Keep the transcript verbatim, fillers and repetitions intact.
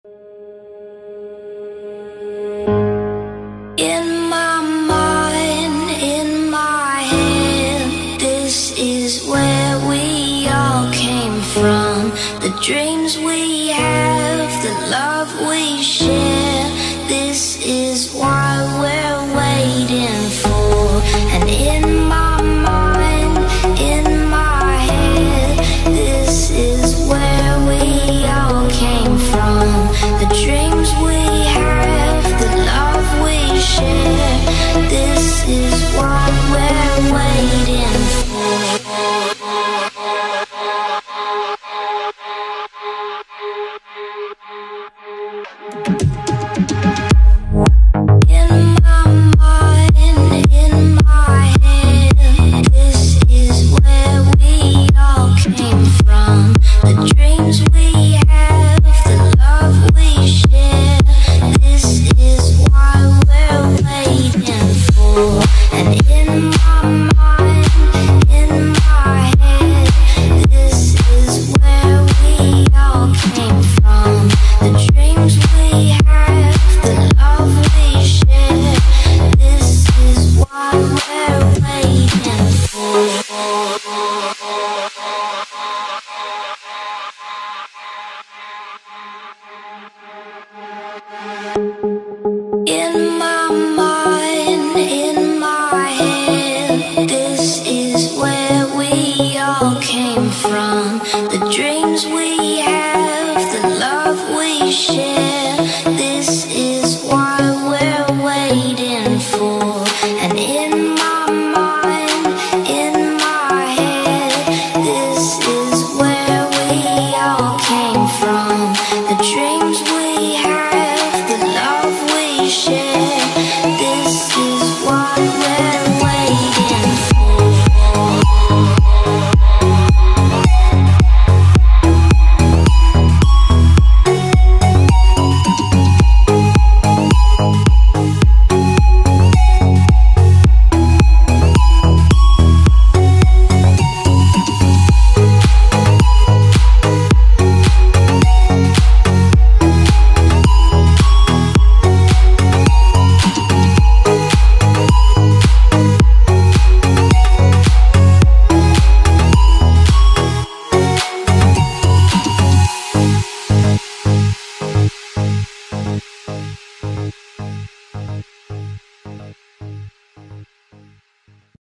In my mind, in my head, this is where we all came from. The dreams we have, the love we share, this is why we're waiting for. And in my mind, in my head, this is where we all came from. The dreams we have, the love we share, this is what we're waiting for. In my mind, in my head, this is where we all came from. The dreams we have, the love we share, this is why we're waiting for. And in my mind, in my head, this is where we all came from. The dreams we have, the love we share, this is why we're waiting for. In my mind, in my head, this is where we all came from. The dreams we have, the love we share, this is why we're waiting for. And in my mind, in my head, this is where we all came from. The dreams we have,